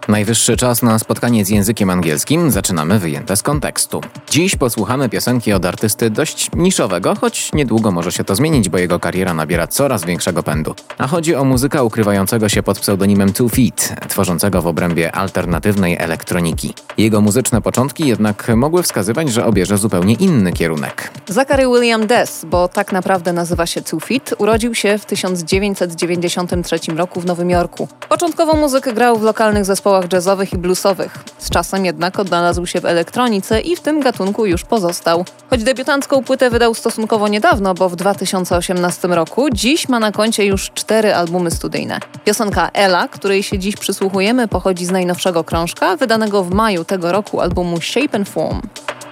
Najwyższy czas na spotkanie z językiem angielskim. Zaczynamy wyjęte z kontekstu. Dziś posłuchamy piosenki od artysty dość niszowego, choć niedługo może się to zmienić, bo jego kariera nabiera coraz większego pędu. A chodzi o muzyka ukrywającego się pod pseudonimem 2 Feet, tworzącego w obrębie alternatywnej elektroniki. Jego muzyczne początki jednak mogły wskazywać, że obierze zupełnie inny kierunek. Zachary William Dess, bo tak naprawdę nazywa się 2 Feet, urodził się w 1993 roku w Nowym Jorku. Początkowo muzykę grał w lokalnych zespołach jazzowych i bluesowych. Z czasem jednak odnalazł się w elektronice i w tym gatunku już pozostał. Choć debiutancką płytę wydał stosunkowo niedawno, bo w 2018 roku, dziś ma na koncie już 4 albumy studyjne. Piosenka Ella, której się dziś przysłuchujemy, pochodzi z najnowszego krążka, wydanego w maju tego roku albumu Shape and Form.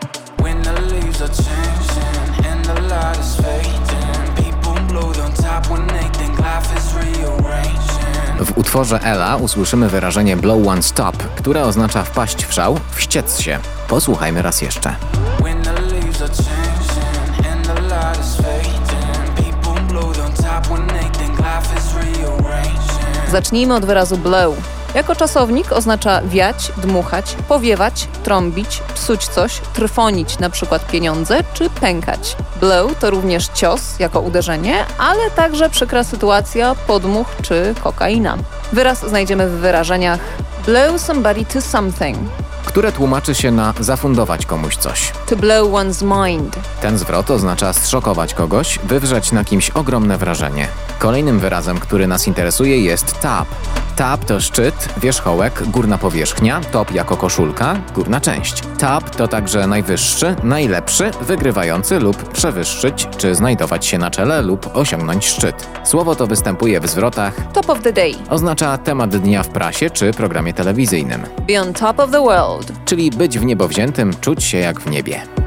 W utworze Ella usłyszymy wyrażenie blow one stop, które oznacza wpaść w szał, wściec się. Posłuchajmy raz jeszcze. Zacznijmy od wyrazu blow. Jako czasownik oznacza wiać, dmuchać, powiewać, trąbić, psuć coś, trwonić, np. pieniądze, czy pękać. Blow to również cios jako uderzenie, ale także przykra sytuacja, podmuch czy kokaina. Wyraz znajdziemy w wyrażeniach blow somebody to something, które tłumaczy się na zafundować komuś coś. To blow one's mind. Ten zwrot oznacza zszokować kogoś, wywrzeć na kimś ogromne wrażenie. Kolejnym wyrazem, który nas interesuje, jest top. Top to szczyt, wierzchołek, górna powierzchnia, top jako koszulka, górna część. Top to także najwyższy, najlepszy, wygrywający lub przewyższyć, czy znajdować się na czele lub osiągnąć szczyt. Słowo to występuje w zwrotach Top of the day. Oznacza temat dnia w prasie czy programie telewizyjnym. Be on top of the world. Czyli być w niebo wziętym, czuć się jak w niebie.